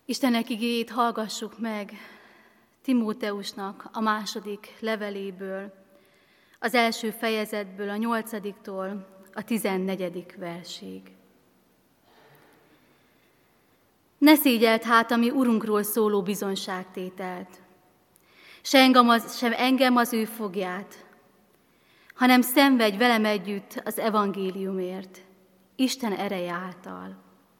Istennek igéjét hallgassuk meg Timóteusnak a második leveléből, az első fejezetből, a 8-tól a 14. versig. Ne szégyeld hát a mi Urunkról szóló bizonságtételt, sem engem az ő fogját, hanem szenvedj velem együtt az evangéliumért, Isten ereje által.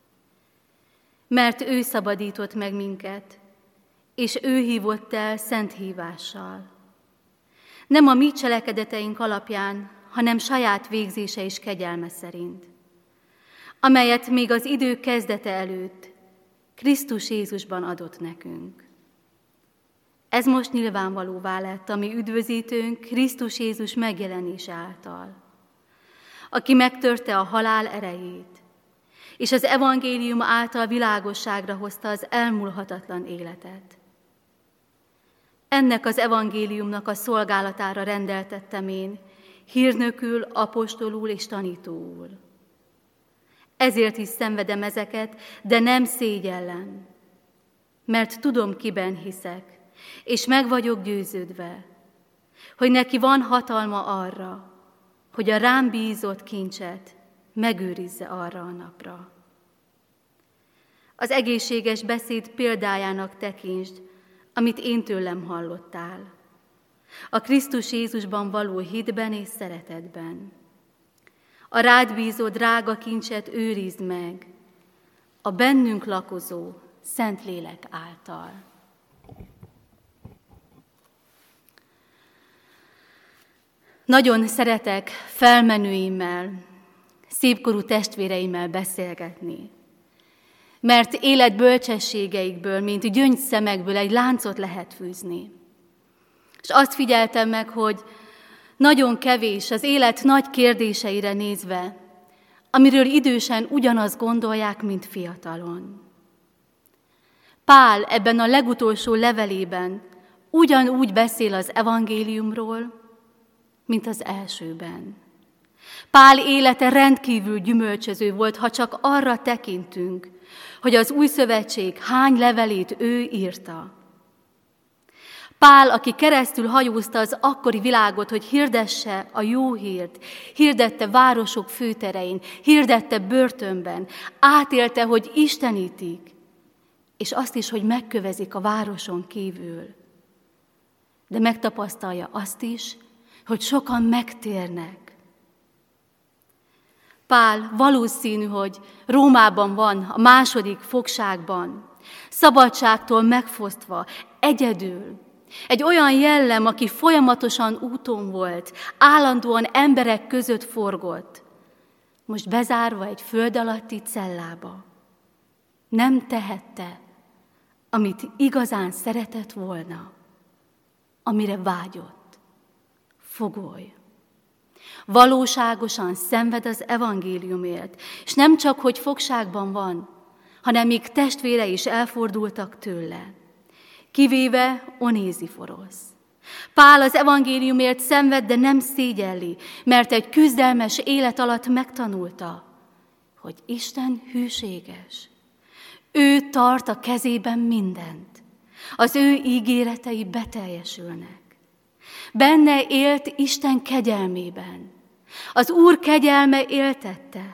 Mert ő szabadított meg minket, és ő hívott el szent hívással. Nem a mi cselekedeteink alapján, hanem saját végzése és kegyelme szerint, amelyet még az idő kezdete előtt Krisztus Jézusban adott nekünk. Ez most nyilvánvalóvá lett a mi üdvözítőnk Krisztus Jézus megjelenése által, aki megtörte a halál erejét, és az evangélium által világosságra hozta az elmúlhatatlan életet. Ennek az evangéliumnak a szolgálatára rendeltettem én, hírnökül, apostolul és tanítóul. Ezért is szenvedem ezeket, de nem szégyellem, mert tudom, kiben hiszek, és meg vagyok győződve, hogy neki van hatalma arra, hogy a rám bízott kincset megőrizze arra a napra. Az egészséges beszéd példájának tekintsd, amit én tőlem hallottál, a Krisztus Jézusban való hitben és szeretetben. A rád bízó drága kincset őrizd meg, a bennünk lakozó Szentlélek által. Nagyon szeretek felmenőimmel, szépkorú testvéreimmel beszélgetni, mert élet bölcsességeikből, mint gyöngyszemekből egy láncot lehet fűzni. És azt figyeltem meg, hogy nagyon kevés az élet nagy kérdéseire nézve, amiről idősen ugyanazt gondolják, mint fiatalon. Pál ebben a legutolsó levelében ugyanúgy beszél az evangéliumról, mint az elsőben. Pál élete rendkívül gyümölcsöző volt, ha csak arra tekintünk, hogy az új szövetség hány levelét ő írta. Pál, aki keresztül hajózta az akkori világot, hogy hirdesse a jó hírt, hirdette városok főterein, hirdette börtönben, átélte, hogy istenítik, és azt is, hogy megkövezik a városon kívül. De megtapasztalja azt is, hogy sokan megtérnek. Pál valószínű, hogy Rómában van, a második fogságban, szabadságtól megfosztva, egyedül. Egy olyan jellem, aki folyamatosan úton volt, állandóan emberek között forgott, most bezárva egy föld alatti cellába. Nem tehette, amit igazán szeretett volna, amire vágyott. Fogoly. Valóságosan szenved az evangéliumért, és nem csak, hogy fogságban van, hanem még testvére is elfordultak tőle, kivéve Onéziforosz. Pál az evangéliumért szenved, de nem szégyelli, mert egy küzdelmes élet alatt megtanulta, hogy Isten hűséges. Ő tart a kezében mindent. Az ő ígéretei beteljesülnek. Benne élt Isten kegyelmében. Az Úr kegyelme éltette.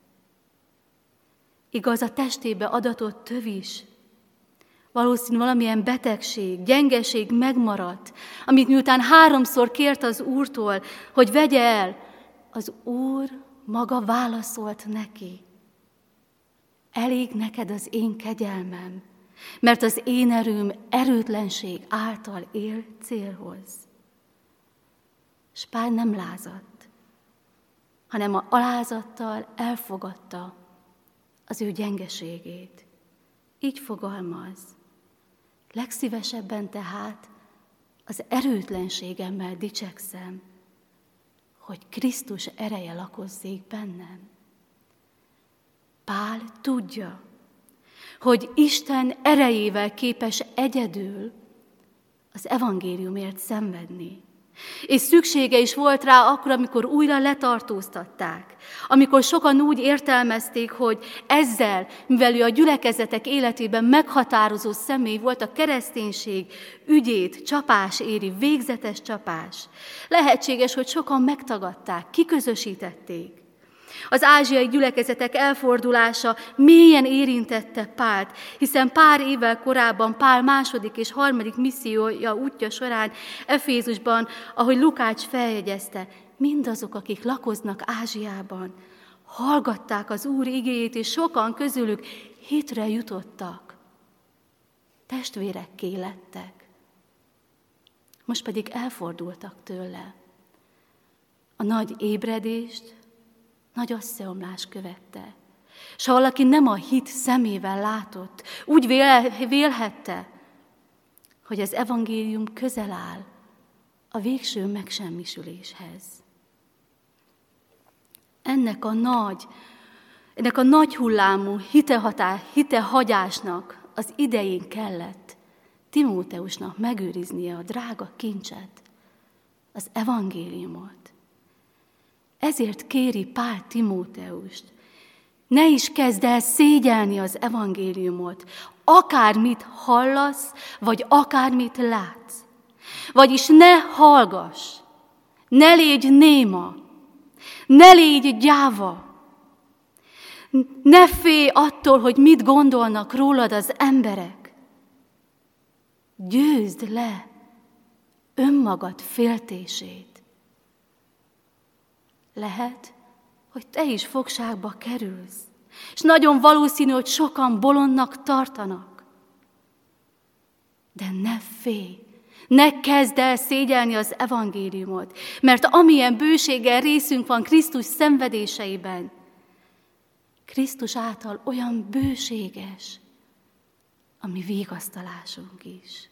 Igaz, a testébe adatott töv is. Valószínű valamilyen betegség, gyengeség megmaradt, amit miután 3-szor kért az Úrtól, hogy vegye el, az Úr maga válaszolt neki. Elég neked az én kegyelmem, mert az én erőm erőtlenség által ér célhoz. S Pál nem lázadt, hanem a alázattal elfogadta az ő gyengeségét. Így fogalmaz. Legszívesebben tehát az erőtlenségemmel dicsekszem, hogy Krisztus ereje lakozzék bennem. Pál tudja, hogy Isten erejével képes egyedül az evangéliumért szenvedni. És szüksége is volt rá akkor, amikor újra letartóztatták. Amikor sokan úgy értelmezték, hogy ezzel, mivel ő a gyülekezetek életében meghatározó személy volt, a kereszténység ügyét csapás éri, végzetes csapás. Lehetséges, hogy sokan megtagadták, kiközösítették. Az ázsiai gyülekezetek elfordulása mélyen érintette Pált, hiszen pár évvel korábban Pál második és harmadik missziója útja során Efézusban, ahogy Lukács feljegyezte, mindazok, akik lakoznak Ázsiában, hallgatták az Úr igéjét, és sokan közülük hitre jutottak. Testvérekké lettek. Most pedig elfordultak tőle. A nagy ébredést, nagy összeomlás követte. S ha valaki nem a hit szemével látott, úgy vélhette, hogy az evangélium közel áll a végső megsemmisüléshez. Ennek a nagy hullámú hitehagyásnak az idején kellett Timóteusnak megőriznie a drága kincset, az evangéliumot. Ezért kéri Pál Timóteust, ne is kezd el szégyelni az evangéliumot, akármit hallasz, vagy akármit látsz. Vagyis ne hallgass, ne légy néma, ne légy gyáva, ne félj attól, hogy mit gondolnak rólad az emberek. Győzd le önmagad féltését. Lehet, hogy te is fogságba kerülsz, és nagyon valószínű, hogy sokan bolondnak tartanak. De ne félj, ne kezd el szégyelni az evangéliumot, mert amilyen bőséggel részünk van Krisztus szenvedéseiben, Krisztus által olyan bőséges a mi vigasztalásunk is.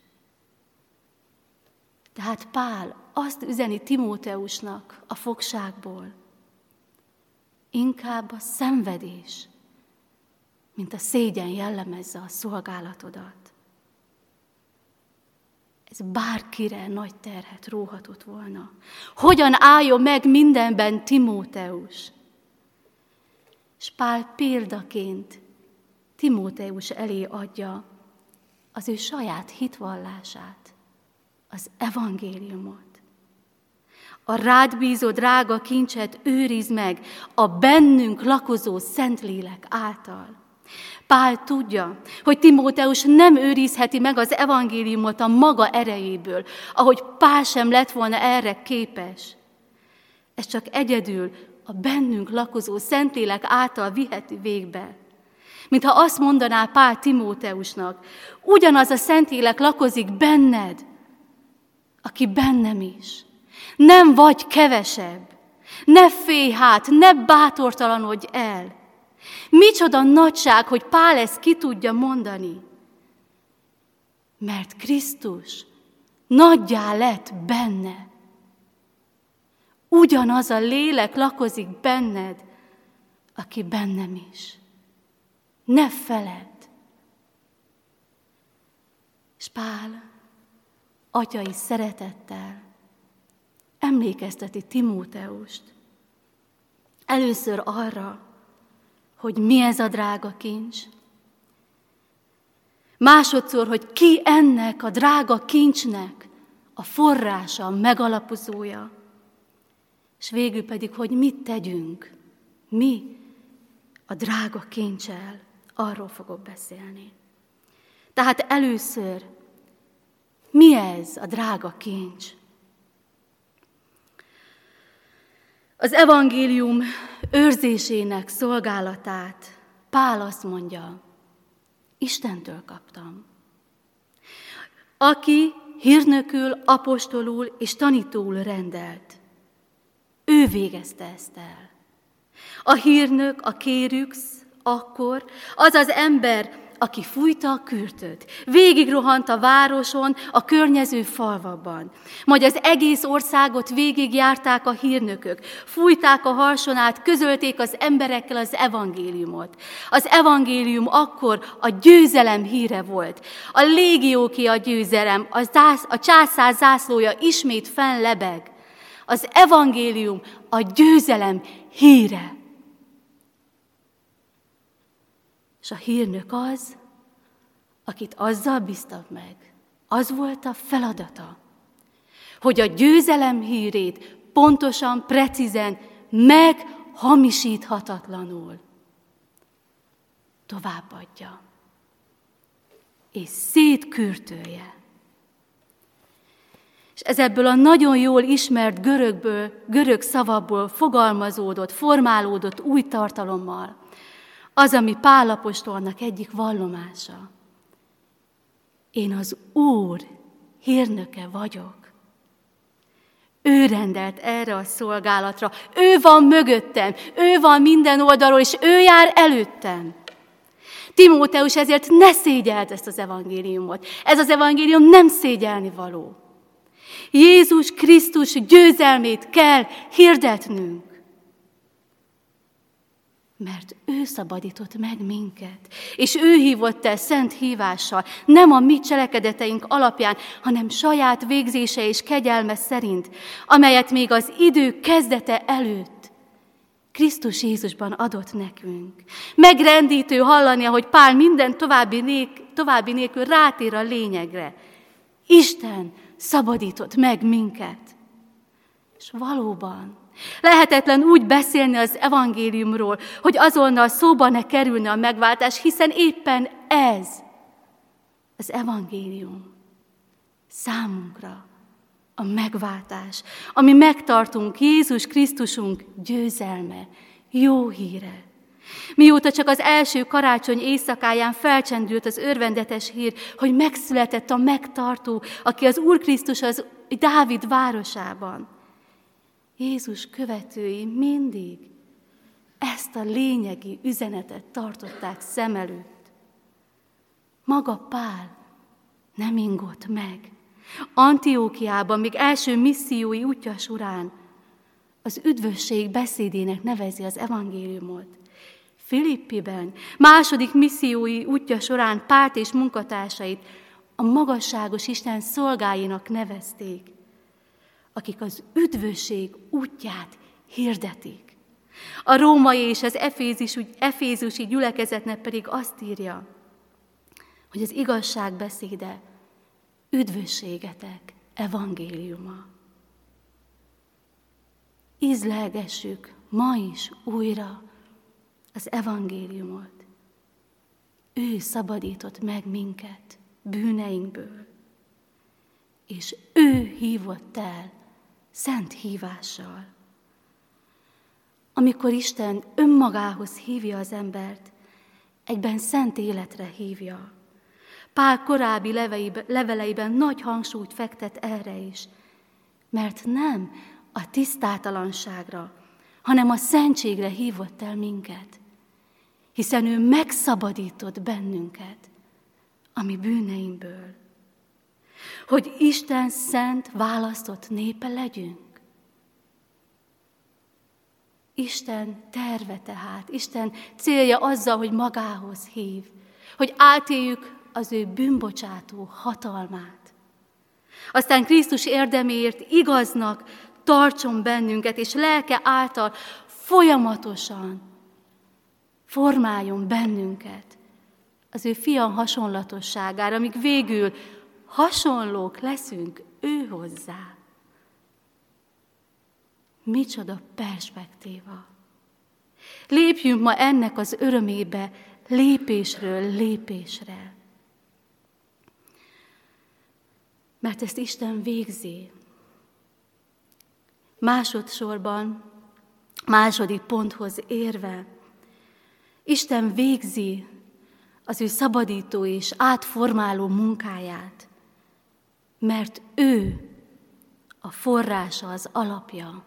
Tehát Pál azt üzeni Timóteusnak a fogságból, inkább a szenvedés, mint a szégyen jellemezze a szolgálatodat. Ez bárkire nagy terhet róhatott volna. Hogyan álljon meg mindenben Timóteus? És Pál példaként Timóteus elé adja az ő saját hitvallását, az evangéliumot. A rád bízó drága kincset őrizd meg a bennünk lakozó Szentlélek által. Pál tudja, hogy Timóteus nem őrizheti meg az evangéliumot a maga erejéből, ahogy Pál sem lett volna erre képes. Ez csak egyedül a bennünk lakozó Szentlélek által viheti végbe. Mintha azt mondaná Pál Timóteusnak, ugyanaz a Szentlélek lakozik benned, aki bennem is. Nem vagy kevesebb. Ne félj hát, ne bátortalanodj el. Micsoda nagyság, hogy Pál ezt ki tudja mondani. Mert Krisztus nagyjá lett benne. Ugyanaz a lélek lakozik benned, aki bennem is. Ne feledd. És Pál atyai szeretettel emlékezteti Timóteust először arra, hogy mi ez a drága kincs, másodszor, hogy ki ennek a drága kincsnek a forrása, a megalapozója, és végül pedig, hogy mit tegyünk, mi a drága kinccsel, arról fogok beszélni. Tehát először, mi ez a drága kincs? Az evangélium őrzésének szolgálatát Pál azt mondja, Istentől kaptam, aki hírnökül, apostolul és tanítóul rendelt. Ő végezte ezt el. A hírnök, a kérüx, akkor az az ember, aki fújta a kürtöt. Végigrohant a városon, a környező falvakban. Majd az egész országot végigjárták a hírnökök. Fújták a harsonát, közölték az emberekkel az evangéliumot. Az evangélium akkor a győzelem híre volt. A légióké a győzelem, a császár zászlója ismét fennlebeg. Az evangélium a győzelem híre. És a hírnök az, akit azzal bíztak meg. Az volt a feladata, hogy a győzelem hírét pontosan, precízen, meghamisíthatatlanul továbbadja. És szétkürtölje. És ez ebből a nagyon jól ismert görög szavakból fogalmazódott, formálódott új tartalommal, az, ami Pál apostolnak egyik vallomása. Én az Úr hírnöke vagyok. Ő rendelt erre a szolgálatra, ő van mögöttem, ő van minden oldalról, és ő jár előttem. Timóteus, ezért ne szégyeld ezt az evangéliumot. Ez az evangélium nem szégyelni való. Jézus Krisztus győzelmét kell hirdetnünk. Mert ő szabadított meg minket, és ő hívott el szent hívással, nem a mi cselekedeteink alapján, hanem saját végzése és kegyelme szerint, amelyet még az idő kezdete előtt Krisztus Jézusban adott nekünk. Megrendítő hallani, ahogy Pál minden további nélkül rátér a lényegre. Isten szabadított meg minket. És valóban lehetetlen úgy beszélni az evangéliumról, hogy azonnal szóba ne kerülne a megváltás, hiszen éppen ez az evangélium számunkra a megváltás, ami megtartunk Jézus Krisztusunk győzelme, jó híre. Mióta csak az első karácsony éjszakáján felcsendült az örvendetes hír, hogy megszületett a megtartó, aki az Úr Krisztus az Dávid városában. Jézus követői mindig ezt a lényegi üzenetet tartották szem előtt. Maga Pál nem ingott meg. Antiókiában, még első missziói útja során az üdvösség beszédének nevezi az evangéliumot. Filippiben, második missziói útja során Pált és munkatársait a magasságos Isten szolgáinak nevezték, akik az üdvösség útját hirdetik. A római és az efézusi gyülekezetnek pedig azt írja, hogy az igazság beszéde üdvösségetek evangéliuma. Ízlelgessük ma is újra az evangéliumot. Ő szabadított meg minket bűneinkből, és ő hívott el szent hívással. Amikor Isten önmagához hívja az embert, egyben szent életre hívja. Pál korábbi leveleiben nagy hangsúlyt fektet erre is, mert nem a tisztátalanságra, hanem a szentségre hívott el minket, hiszen ő megszabadított bennünket a mi bűneinkből, hogy Isten szent választott népe legyünk. Isten terve tehát, Isten célja azzal, hogy magához hív, hogy átéljük az ő bűnbocsátó hatalmát. Aztán Krisztus érdeméért igaznak tartson bennünket, és lelke által folyamatosan formáljon bennünket az ő fia hasonlatosságára, amíg végül hasonlók leszünk ő hozzá. Micsoda perspektíva! Lépjünk ma ennek az örömébe lépésről lépésre. Mert ezt Isten végzi. Másodszorban, második ponthoz érve, Isten végzi az ő szabadító és átformáló munkáját, mert ő a forrása, az alapja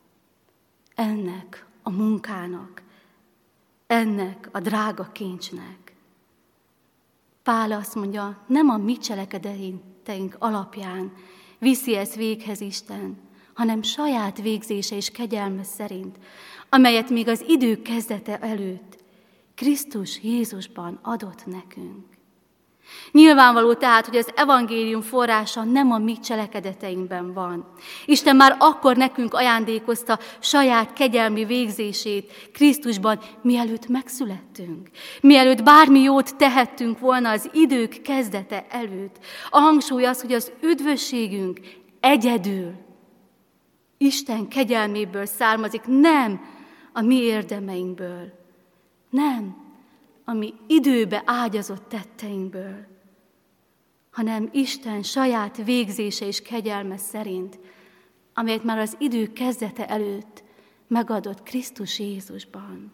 ennek a munkának, ennek a drága kincsnek. Pál azt mondja, nem a mi cselekedeteink alapján viszi ezt véghez Isten, hanem saját végzése és kegyelme szerint, amelyet még az idők kezdete előtt Krisztus Jézusban adott nekünk. Nyilvánvaló tehát, hogy az evangélium forrása nem a mi cselekedeteinkben van. Isten már akkor nekünk ajándékozta saját kegyelmi végzését Krisztusban, mielőtt megszülettünk. Mielőtt bármi jót tehettünk volna az idők kezdete előtt. A hangsúly az, hogy az üdvösségünk egyedül Isten kegyelméből származik, nem a mi érdemeinkből, nem a mi időbe ágyazott tetteinkből, hanem Isten saját végzése és kegyelme szerint, amelyet már az idő kezdete előtt megadott Krisztus Jézusban.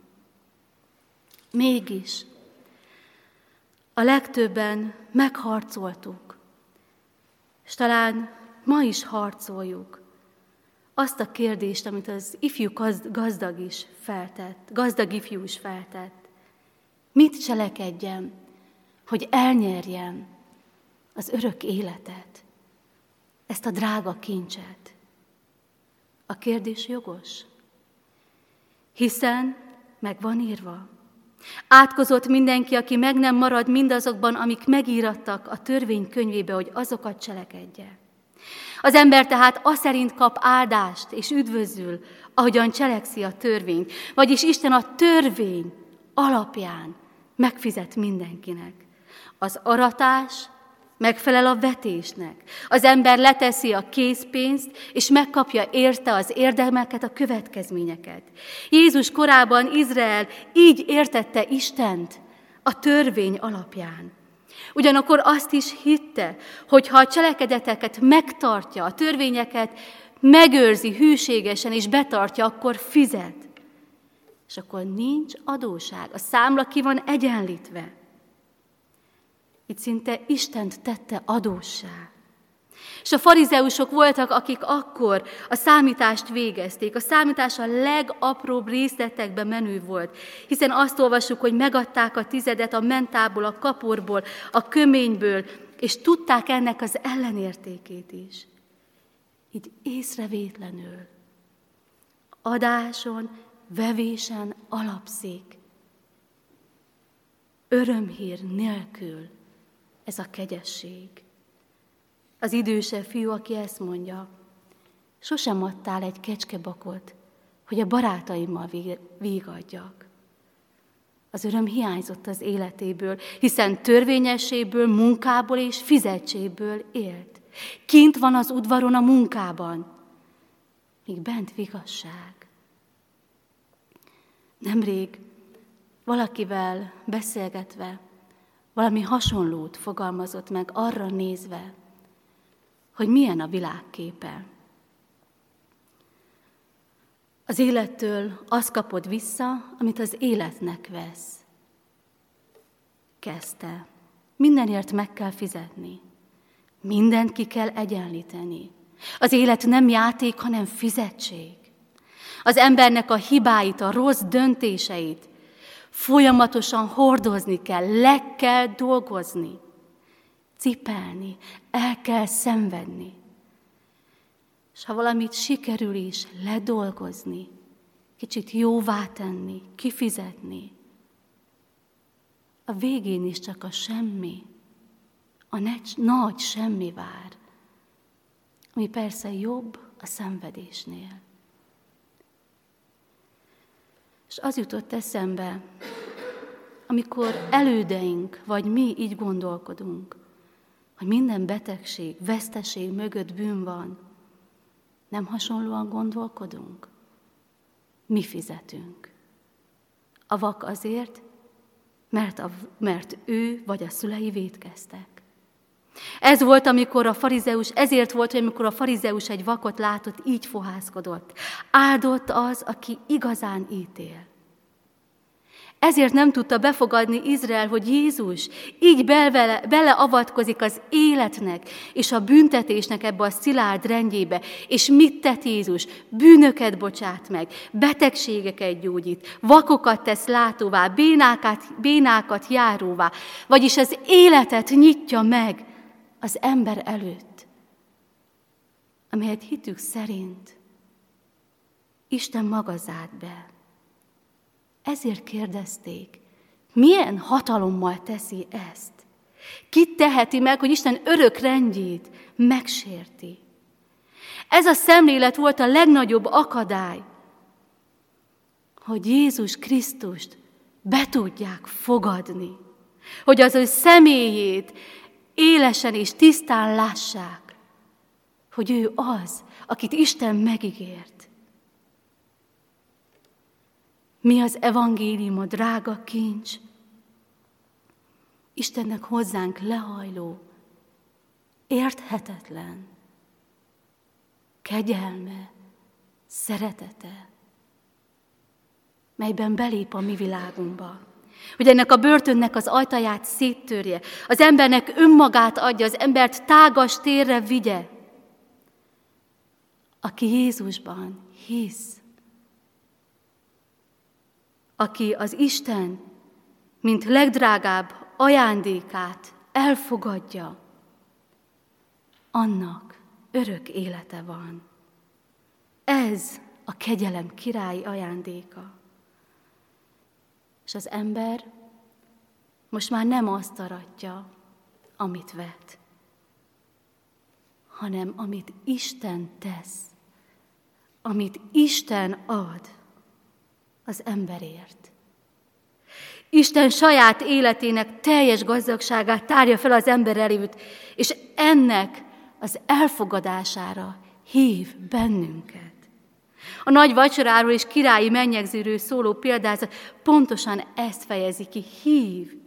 Mégis a legtöbben megharcoltuk, és talán ma is harcoljuk azt a kérdést, amit az ifjú gazdag ifjú is feltett. Mit cselekedjem, hogy elnyerjem az örök életet, ezt a drága kincset? A kérdés jogos, hiszen meg van írva. Átkozott mindenki, aki meg nem marad mindazokban, amik megírattak a törvény könyvébe, hogy azokat cselekedje. Az ember tehát aszerint kap áldást és üdvözül, ahogyan cselekszi a törvényt, vagyis Isten a törvény alapján megfizet mindenkinek. Az aratás megfelel a vetésnek. Az ember leteszi a készpénzt, és megkapja érte az érdemeket, a következményeket. Jézus korában Izrael így értette Istent a törvény alapján. Ugyanakkor azt is hitte, hogy ha a cselekedeteket megtartja, a törvényeket megőrzi hűségesen és betartja, akkor fizet. És akkor nincs adóság, a számla ki van egyenlítve. Itt szinte Istent tette adóssá. És a farizeusok voltak, akik akkor a számítást végezték. A számítás a legapróbb részletekbe menő volt, hiszen azt olvassuk, hogy megadták a tizedet a mentából, a kaporból, a köményből, és tudták ennek az ellenértékét is. Így észrevétlenül, adáson, vevésen alapszik. Örömhír nélkül ez a kegyesség. Az idősebb fiú, aki ezt mondja, sosem adtál egy kecskebakot, hogy a barátaimmal végadjak. Az öröm hiányzott az életéből, hiszen törvényességből, munkából és fizetségből élt. Kint van az udvaron a munkában, míg bent vigasság. Nemrég valakivel beszélgetve valami hasonlót fogalmazott meg arra nézve, hogy milyen a világképe. Az élettől azt kapod vissza, amit az életnek vesz. Kezdte. Mindenért meg kell fizetni. Mindent ki kell egyenlíteni. Az élet nem játék, hanem fizetség. Az embernek a hibáit, a rossz döntéseit folyamatosan hordozni kell, le kell dolgozni, cipelni, el kell szenvedni. És ha valamit sikerül is ledolgozni, kicsit jóvá tenni, kifizetni, a végén is csak a semmi, a nagy semmi vár, ami persze jobb a szenvedésnél. És az jutott eszembe, amikor elődeink, vagy mi így gondolkodunk, hogy minden betegség, veszteség mögött bűn van, nem hasonlóan gondolkodunk? Mi fizetünk. A vak azért, mert ő vagy a szülei vétkeztek. Ezért volt, amikor a farizeus egy vakot látott, így fohászkodott. Áldott az, aki igazán ítél. Ezért nem tudta befogadni Izrael, hogy Jézus így beleavatkozik az életnek és a büntetésnek ebbe a szilárd rendjébe. És mit tett Jézus? Bűnöket bocsát meg, betegségeket gyógyít, vakokat tesz látóvá, bénákat járóvá, vagyis az életet nyitja meg az ember előtt, amelyet hitük szerint Isten maga zárt be. Ezért kérdezték, milyen hatalommal teszi ezt? Ki teheti meg, hogy Isten örök rendjét megsérti? Ez a szemlélet volt a legnagyobb akadály, hogy Jézus Krisztust be tudják fogadni, hogy az ő személyét élesen és tisztán lássák, hogy ő az, akit Isten megígért. Mi az evangélium, a drága kincs? Istennek hozzánk lehajló, érthetetlen kegyelme, szeretete, melyben belép a mi világunkba. Hogy ennek a börtönnek az ajtaját széttörje, az embernek önmagát adja, az embert tágas térre vigye. Aki Jézusban hisz, aki az Isten, mint legdrágább ajándékát elfogadja, annak örök élete van. Ez a kegyelem királyi ajándéka. És az ember most már nem azt aratja, amit vet, hanem amit Isten tesz, amit Isten ad az emberért. Isten saját életének teljes gazdagságát tárja fel az ember előtt, és ennek az elfogadására hív bennünket. A nagy vacsoráról és királyi mennyegzőről szóló példázat pontosan ezt fejezi ki, hív.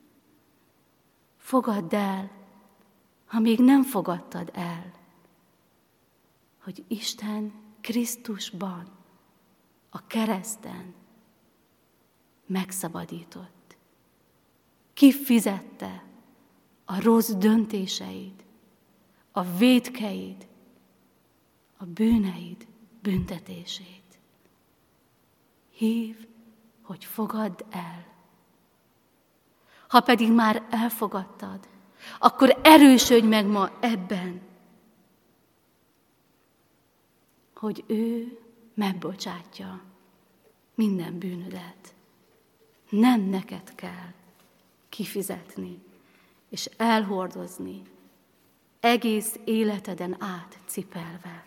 Fogadd el, ha még nem fogadtad el, hogy Isten Krisztusban, a kereszten megszabadított. Kifizette a rossz döntéseid, a vétkeid, a bűneid büntetését. Hív, hogy fogadd el. Ha pedig már elfogadtad, akkor erősödj meg ma ebben, hogy ő megbocsátja minden bűnödet. Nem neked kell kifizetni és elhordozni, egész életeden át cipelve.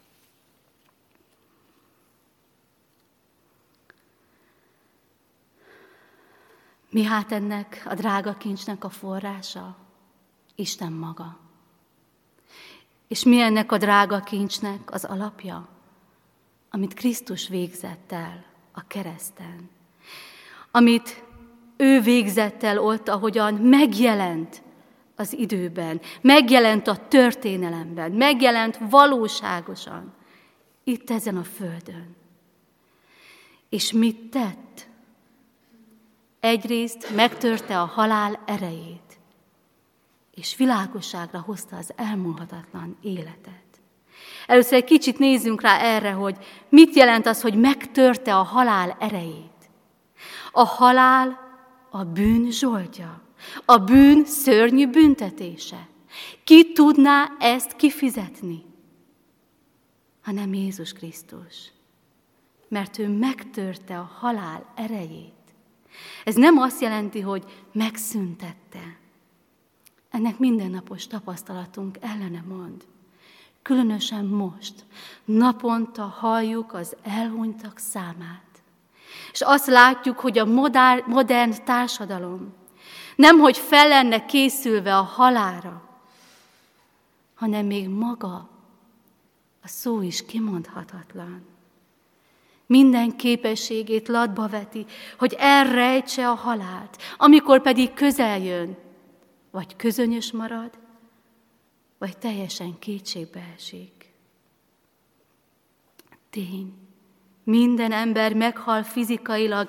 Mi hát ennek a drága kincsnek a forrása? Isten maga. És mi ennek a drága kincsnek az alapja? Amit Krisztus végzett el a kereszten. Amit ő végzett el ott, ahogyan megjelent az időben, megjelent a történelemben, megjelent valóságosan, itt ezen a földön. És mit tett? Egyrészt megtörte a halál erejét, és világosságra hozta az elmúlhatatlan életet. Először egy kicsit nézzünk rá erre, hogy mit jelent az, hogy megtörte a halál erejét. A halál a bűn zsoldja, a bűn szörnyű büntetése. Ki tudná ezt kifizetni, hanem Jézus Krisztus, mert ő megtörte a halál erejét. Ez nem azt jelenti, hogy megszüntette. Ennek mindennapos tapasztalatunk ellene mond. Különösen most, naponta halljuk az elhunytak számát. És azt látjuk, hogy a modern társadalom nemhogy fel lenne készülve a halálra, hanem még maga a szó is kimondhatatlan. Minden képességét latba veti, hogy elrejtse a halált, amikor pedig közel jön, vagy közönyös marad, vagy teljesen kétségbe esik. Tény, minden ember meghal fizikailag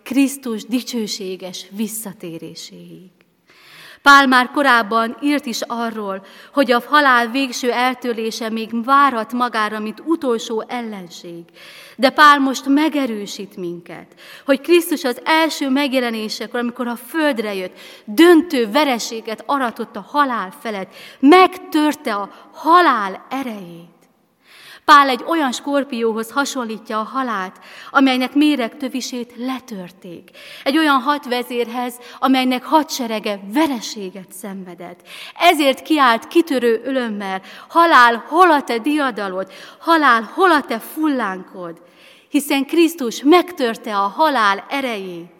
Krisztus dicsőséges visszatéréséig. Pál már korábban írt is arról, hogy a halál végső eltörlése még várhat magára, mint utolsó ellenség. De Pál most megerősít minket, hogy Krisztus az első megjelenésekor, amikor a földre jött, döntő vereséget aratott a halál felett, megtörte a halál erejét. Pál egy olyan skorpióhoz hasonlítja a halált, amelynek méregtövisét letörték. Egy olyan hadvezérhez, amelynek hadserege vereséget szenvedett. Ezért kiált kitörő ölömmel: halál, hol a te diadalod? Halál, hol a te fullánkod? Hiszen Krisztus megtörte a halál erejét.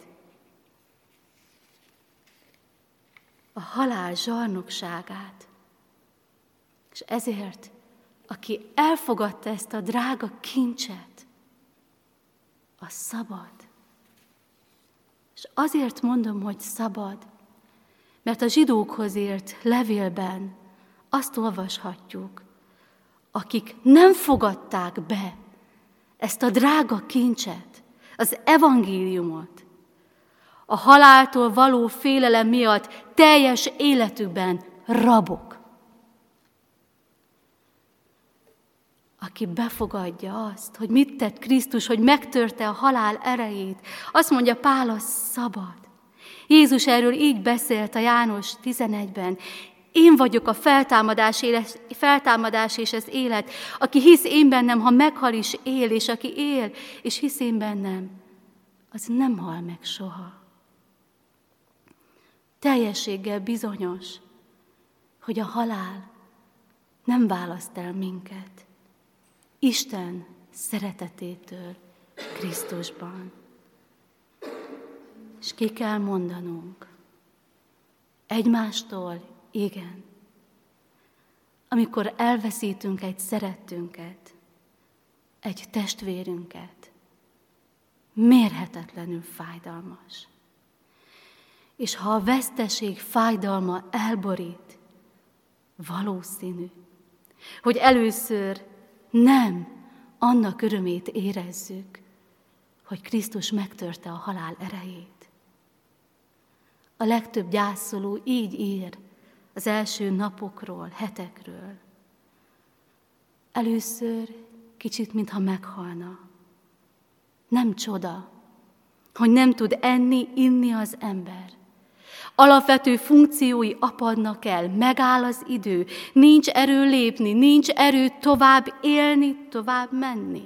A halál zsarnokságát. És ezért, aki elfogadta ezt a drága kincset, az szabad. És azért mondom, hogy szabad, mert a zsidókhoz írt levélben azt olvashatjuk, akik nem fogadták be ezt a drága kincset, az evangéliumot, a haláltól való félelem miatt teljes életükben rabok. Aki befogadja azt, hogy mit tett Krisztus, hogy megtörte a halál erejét, azt mondja Pál, az szabad. Jézus erről így beszélt a János 11-ben. Én vagyok a feltámadás és az élet. Aki hisz én bennem, ha meghal is él, és aki él, és hisz én bennem, az nem hal meg soha. Teljességgel bizonyos, hogy a halál nem választ el minket Isten szeretetétől Krisztusban. És ki kell mondanunk egymástól, igen, amikor elveszítünk egy szerettünket, egy testvérünket, mérhetetlenül fájdalmas. És ha a veszteség fájdalma elborít, valószínű, hogy először nem annak örömét érezzük, hogy Krisztus megtörte a halál erejét. A legtöbb gyászoló így ír az első napokról, hetekről. Először kicsit, mintha meghalna. Nem csoda, hogy nem tud enni, inni az ember. Alapvető funkciói apadnak el, megáll az idő, nincs erő lépni, nincs erő tovább élni, tovább menni.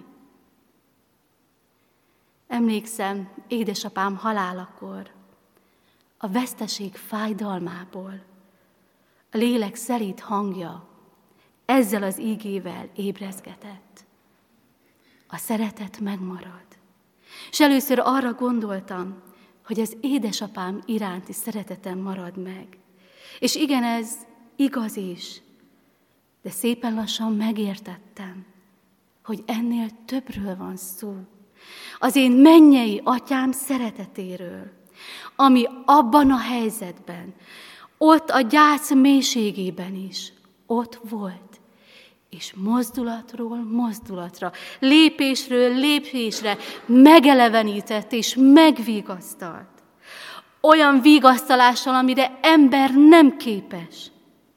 Emlékszem, édesapám halálakor, a veszteség fájdalmából a lélek szelíd hangja ezzel az ígével ébrezgetett. A szeretet megmarad. És először arra gondoltam, hogy az édesapám iránti szeretetem marad meg. És igen, ez igaz is, de szépen lassan megértettem, hogy ennél többről van szó. Az én mennyei atyám szeretetéről, ami abban a helyzetben, ott a gyász mélységében is, ott volt, és mozdulatról mozdulatra, lépésről lépésre megelevenített és megvigasztalt. Olyan vigasztalással, amire ember nem képes.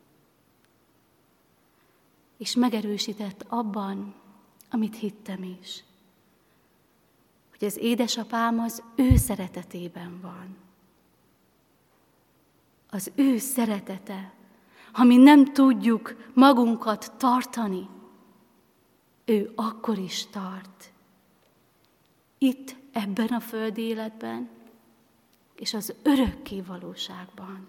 És megerősített abban, amit hittem is, hogy az édesapám az ő szeretetében van. Az ő szeretete, ha mi nem tudjuk magunkat tartani, ő akkor is tart. Itt, ebben a földi életben, és az örökké valóságban.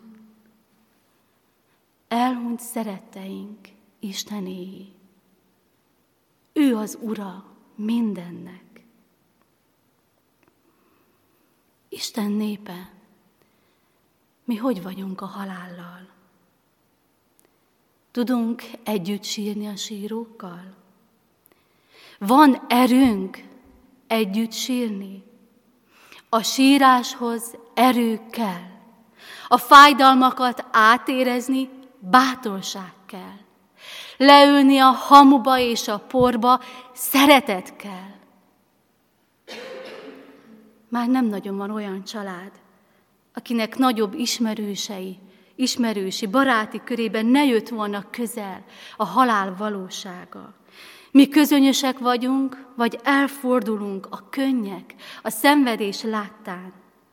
Elhunyt szeretteink Istenéi. Ő az Ura mindennek. Isten népe, mi hogy vagyunk a halállal? Tudunk együtt sírni a sírókkal? Van erőnk együtt sírni? A síráshoz erő kell. A fájdalmakat átérezni bátorság kell. Leülni a hamuba és a porba szeretet kell. már nem nagyon van olyan család, akinek nagyobb ismerősi, baráti körében ne jött volna közel a halál valósága. Mi közönyösek vagyunk, vagy elfordulunk a könnyek, a szenvedés láttán.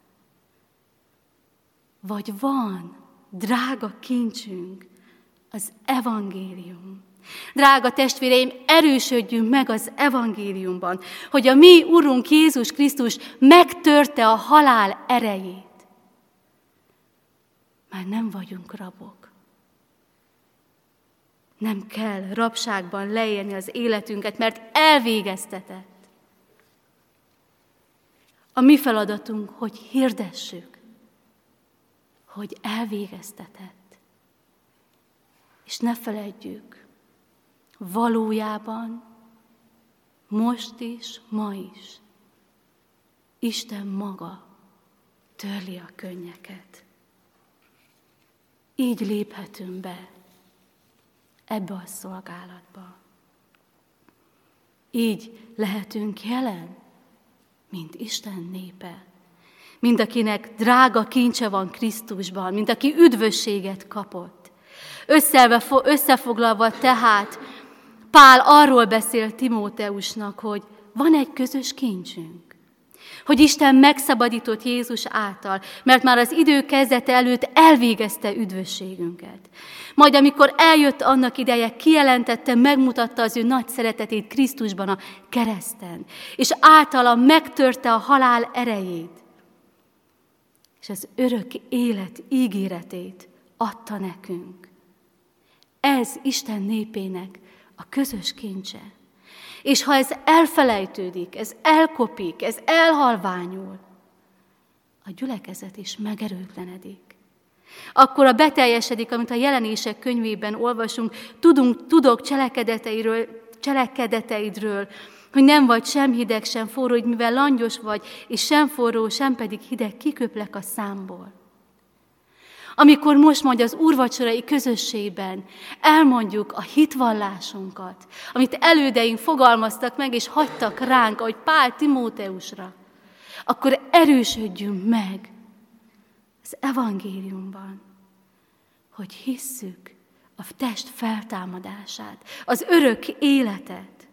Vagy van drága kincsünk, az evangélium. Drága testvéreim, erősödjünk meg az evangéliumban, hogy a mi Urunk Jézus Krisztus megtörte a halál erejét. Már nem vagyunk rabok. Nem kell rabságban leélni az életünket, mert elvégeztetett. A mi feladatunk, hogy hirdessük, hogy elvégeztetett. És ne feledjük, valójában, most is, ma is, Isten maga törli a könnyeket. Így léphetünk be ebbe a szolgálatba. Így lehetünk jelen, mint Isten népe, mint akinek drága kincse van Krisztusban, mint aki üdvösséget kapott. Összefoglalva tehát, Pál arról beszél Timóteusnak, hogy van egy közös kincsünk, hogy Isten megszabadított Jézus által, mert már az idő kezdete előtt elvégezte üdvösségünket. Majd amikor eljött annak ideje, kijelentette, megmutatta az ő nagy szeretetét Krisztusban a kereszten, és általa megtörte a halál erejét, és az örök élet ígéretét adta nekünk. Ez Isten népének a közös kincse. És ha ez elfelejtődik, ez elkopik, ez elhalványul, a gyülekezet is megerőtlenedik. Akkor a beteljesedik, amit a Jelenések könyvében olvasunk, tudok cselekedeteidről, hogy nem vagy sem hideg, sem forró, hogy mivel langyos vagy, és sem forró, sem pedig hideg, kiköplek a számból. Amikor most majd az úrvacsorai közösségben elmondjuk a hitvallásunkat, amit elődeink fogalmaztak meg, és hagytak ránk, ahogy Pál Timóteusra, akkor erősödjünk meg az evangéliumban, hogy hisszük a test feltámadását, az örök életet.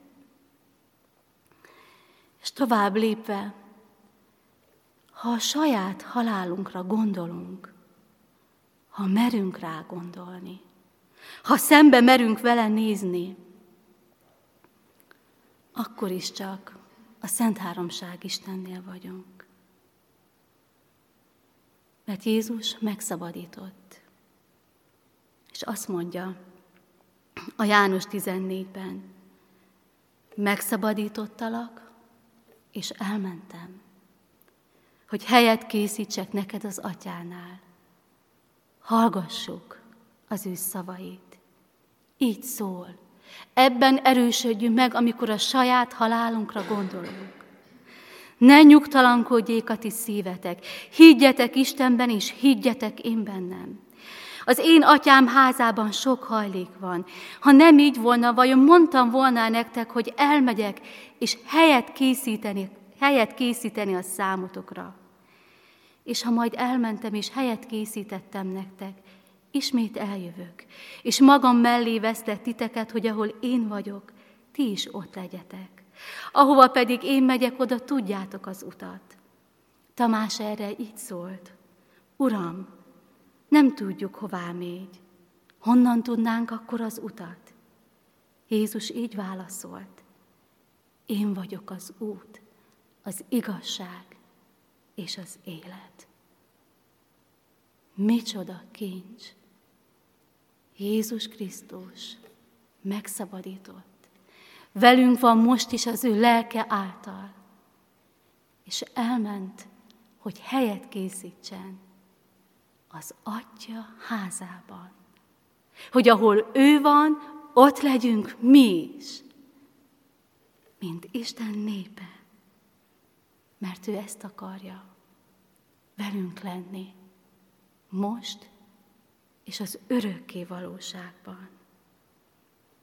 És tovább lépve, ha a saját halálunkra gondolunk, ha merünk rá gondolni, ha szembe merünk vele nézni, akkor is csak a Szent Háromság Istennél vagyunk. Mert Jézus megszabadított. És azt mondja a János 14-ben, megszabadítottalak, és elmentem, hogy helyet készítsek neked az Atyánál. Hallgassuk az ő szavait. Így szól. Ebben erősödjünk meg, amikor a saját halálunkra gondolunk. Ne nyugtalankodjék a ti szívetek. Higgyetek Istenben, és higgyetek én bennem. Az én atyám házában sok hajlék van. Ha nem így volna, vajon mondtam volna nektek, hogy elmegyek, és helyet készíteni a számotokra. És ha majd elmentem, és helyet készítettem nektek, ismét eljövök, és magam mellé veszlek titeket, hogy ahol én vagyok, ti is ott legyetek. Ahova pedig én megyek, oda tudjátok az utat. Tamás erre így szólt: Uram, nem tudjuk, hová mégy. Honnan tudnánk akkor az utat? Jézus így válaszolt: Én vagyok az út, az igazság és az élet. Micsoda kincs! Jézus Krisztus megszabadított. Velünk van most is az ő lelke által. És elment, hogy helyet készítsen az Atya házában. Hogy ahol ő van, ott legyünk mi is, mint Isten népe. Mert ő ezt akarja, velünk lenni, most és az örökké valóságban.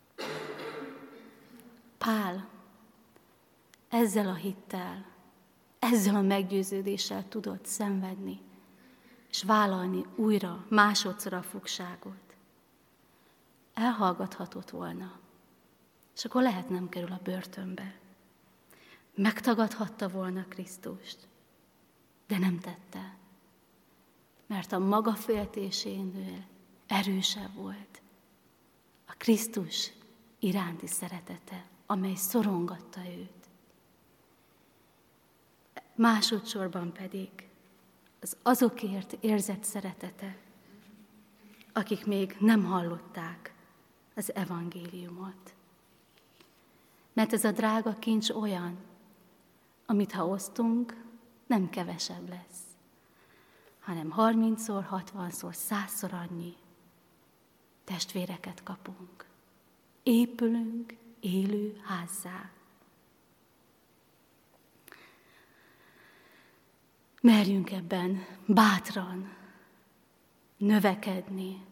Pál ezzel a hittel, ezzel a meggyőződéssel tudod szenvedni, és vállalni újra, másodszor a fogságot. Elhallgathatott volna, és akkor lehet nem kerül a börtönbe. Megtagadhatta volna Krisztust, de nem tette, mert a maga féltésénél erősebb volt a Krisztus iránti szeretete, amely szorongatta őt. Másodszorban pedig az azokért érzett szeretete, akik még nem hallották az evangéliumot. Mert ez a drága kincs olyan, amit ha osztunk, nem kevesebb lesz, hanem 30-szor, 60-szor, 100-szor annyi testvéreket kapunk. Épülünk élő házzá. Merjünk ebben bátran növekedni,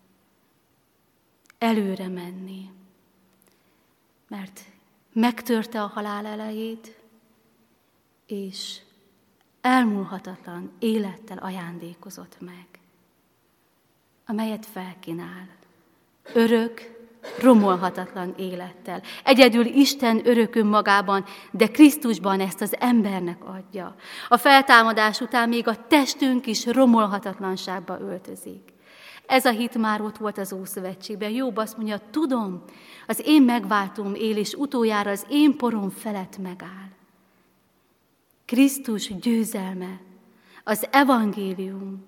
előre menni, mert megtörte a halál elejét, és elmúlhatatlan élettel ajándékozott meg, amelyet felkínál. Örök, romolhatatlan élettel. Egyedül Isten örök önmagában, de Krisztusban ezt az embernek adja. A feltámadás után még a testünk is romolhatatlanságba öltözik. Ez a hit már ott volt az Ószövetségben. Jobb azt mondja, tudom, az én megváltóm él, és utoljára az én porom felett megáll. Krisztus győzelme, az evangélium,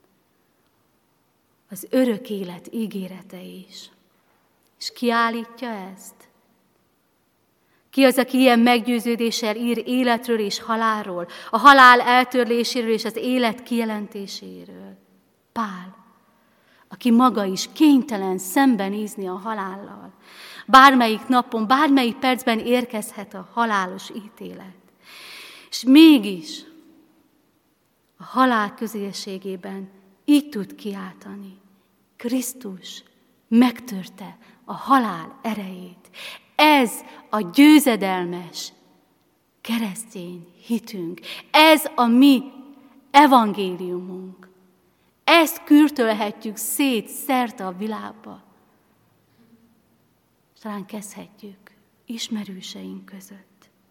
az örök élet ígérete is. És ki állítja ezt? Ki az, aki ilyen meggyőződéssel ír életről és halálról, a halál eltörléséről és az élet kijelentéséről? Pál, aki maga is kénytelen szembenézni a halállal. Bármelyik napon, bármelyik percben érkezhet a halálos ítélet. És mégis a halál közélségében így tud kiáltani. Krisztus megtörte a halál erejét. Ez a győzedelmes keresztény hitünk. Ez a mi evangéliumunk. Ezt kürtölhetjük szét szerte a világba. És talán kezdhetjük ismerőseink között.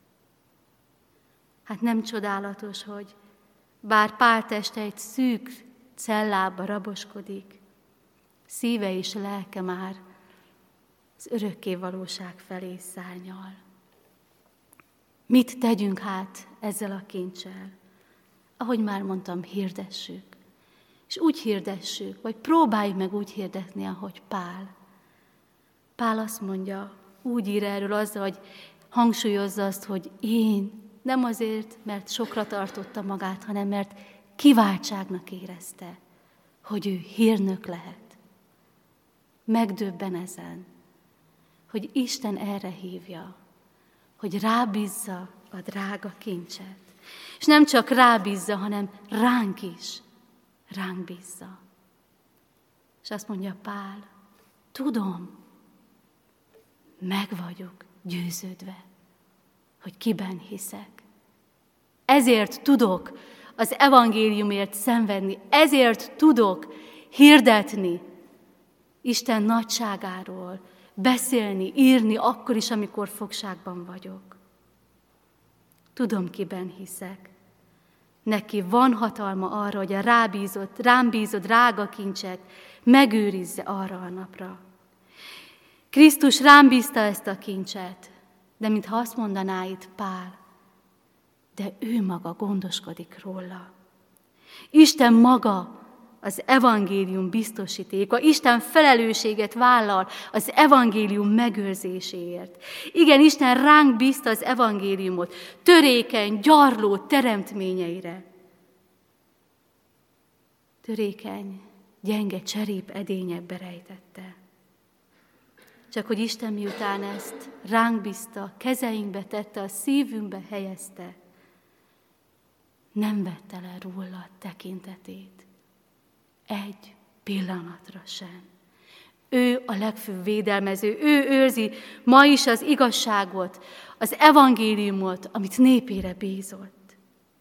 Hát nem csodálatos, hogy bár Pál teste egy szűk cellába raboskodik, szíve és lelke már az örökké valóság felé szárnyal. Mit tegyünk hát ezzel a kincsel? Ahogy már mondtam, hirdessük. És úgy hirdessük, vagy próbáljuk meg úgy hirdetni, ahogy Pál. Pál azt mondja, úgy ír erről azzal, hogy hangsúlyozza azt, hogy én nem azért, mert sokra tartotta magát, hanem mert kiváltságnak érezte, hogy ő hírnök lehet. Megdöbben ezen, hogy Isten erre hívja, hogy rábízza a drága kincset. És nem csak rábízza, hanem ránk is, ránk bízza. És azt mondja Pál, tudom, meg vagyok győződve, hogy kiben hiszek. Ezért tudok az evangéliumért szenvedni, ezért tudok hirdetni Isten nagyságáról, beszélni, írni akkor is, amikor fogságban vagyok. Tudom, kiben hiszek. Neki van hatalma arra, hogy a rám bízott drága kincset megőrizze arra a napra. Krisztus rám bízta ezt a kincset, de mintha azt mondaná itt Pál, de ő maga gondoskodik róla. Isten maga az evangélium biztosítéka, Isten felelősséget vállal az evangélium megőrzéséért. Igen, Isten ránk bízta az evangéliumot törékeny, gyarló teremtményeire. Törékeny, gyenge cserép edényekbe rejtette. Csak hogy Isten miután ezt ránk bízta, kezeinkbe tette, a szívünkbe helyezte, nem vette le róla tekintetét. Egy pillanatra sem. Ő a legfőbb védelmező, ő őrzi ma is az igazságot, az evangéliumot, amit népére bízott.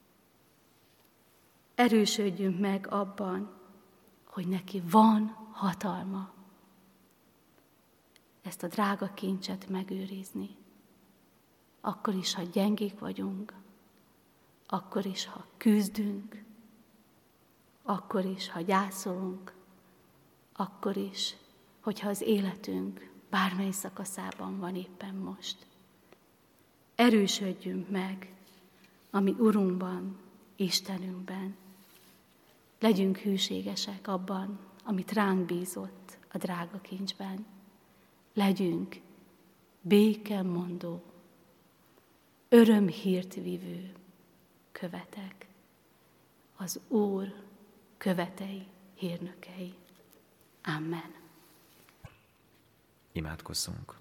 erősödjünk meg abban, hogy neki van hatalma ezt a drága kincset megőrizni. Akkor is, ha gyengék vagyunk, akkor is, ha küzdünk, akkor is, ha gyászolunk, akkor is, hogyha az életünk bármely szakaszában van éppen most. Erősödjünk meg a mi Urunkban, Istenünkben. Legyünk hűségesek abban, amit ránk bízott a drága kincsben. Legyünk békemondó, örömhírt vívő követek, az Úr követei, hírnökei. Amen. Imádkozzunk.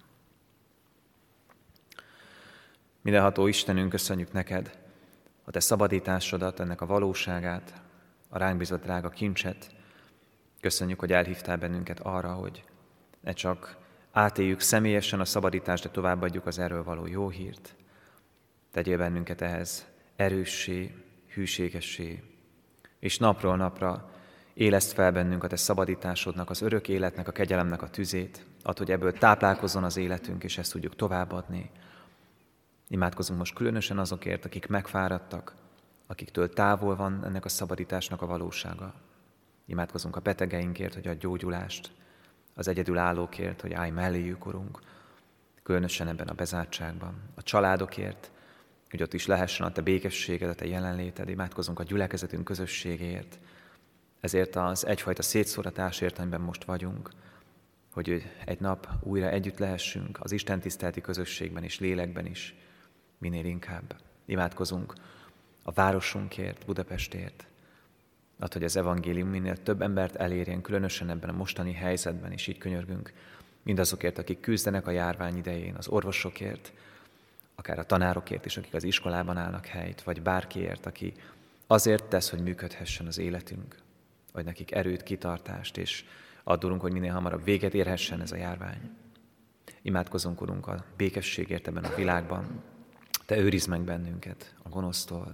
Mindenható Istenünk, köszönjük neked a te szabadításodat, ennek a valóságát, a ránk bízott drága kincset. Köszönjük, hogy elhívtál bennünket arra, hogy ne csak átéljük személyesen a szabadítást, de továbbadjuk az erről való jó hírt. Tegyél bennünket ehhez erőssé, hűségessé, és napról napra éleszt fel bennünk a te szabadításodnak, az örök életnek, a kegyelemnek a tüzét, add, hogy ebből táplálkozzon az életünk, és ezt tudjuk továbbadni. Imádkozunk most különösen azokért, akik megfáradtak, akiktől távol van ennek a szabadításnak a valósága. Imádkozunk a betegeinkért, hogy adj gyógyulást, az egyedülállókért, hogy állj melléjük, Urunk, különösen ebben a bezártságban. A családokért, hogy ott is lehessen a te békességed, a te jelenléted. Imádkozunk a gyülekezetünk közösségéért, ezért az egyfajta szétszóratásért, amiben most vagyunk, hogy egy nap újra együtt lehessünk az istentiszteleti közösségben és lélekben is, minél inkább. Imádkozunk a városunkért, Budapestért, add, hogy az evangélium minél több embert elérjen, különösen ebben a mostani helyzetben, és így könyörgünk mindazokért, akik küzdenek a járvány idején, az orvosokért, akár a tanárokért is, akik az iskolában állnak helyt, vagy bárkiért, aki azért tesz, hogy működhessen az életünk, vagy nekik erőt, kitartást, és addulunk, hogy minél hamarabb véget érhessen ez a járvány. Imádkozunk, Urunk, a békességért ebben a világban. Te őrizd meg bennünket a gonosztól,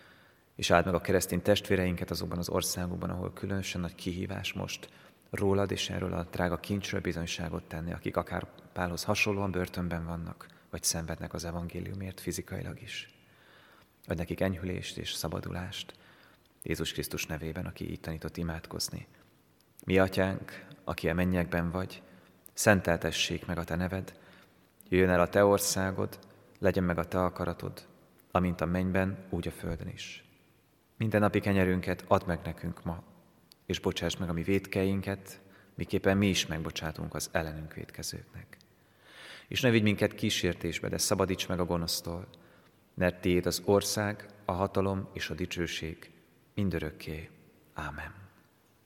és áld meg a keresztény testvéreinket azokban az országokban, ahol különösen nagy kihívás most rólad és erről a drága kincsről bizonyságot tenni, akik akár Pálhoz hasonlóan börtönben vannak, vagy szenvednek az evangéliumért fizikailag is. Adj nekik enyhülést és szabadulást Jézus Krisztus nevében, aki így tanított imádkozni. Mi atyánk, aki a mennyekben vagy, szenteltessék meg a te neved, jöjjön el a te országod, legyen meg a te akaratod, amint a mennyben, úgy a földön is. Minden napi kenyerünket add meg nekünk ma, és bocsáss meg a mi vétkeinket, miképpen mi is megbocsátunk az ellenünk vétkezőknek. És ne vigy minket kísértésbe, de szabadíts meg a gonosztól, mert tiéd az ország, a hatalom és a dicsőség mindörökké. Ámen.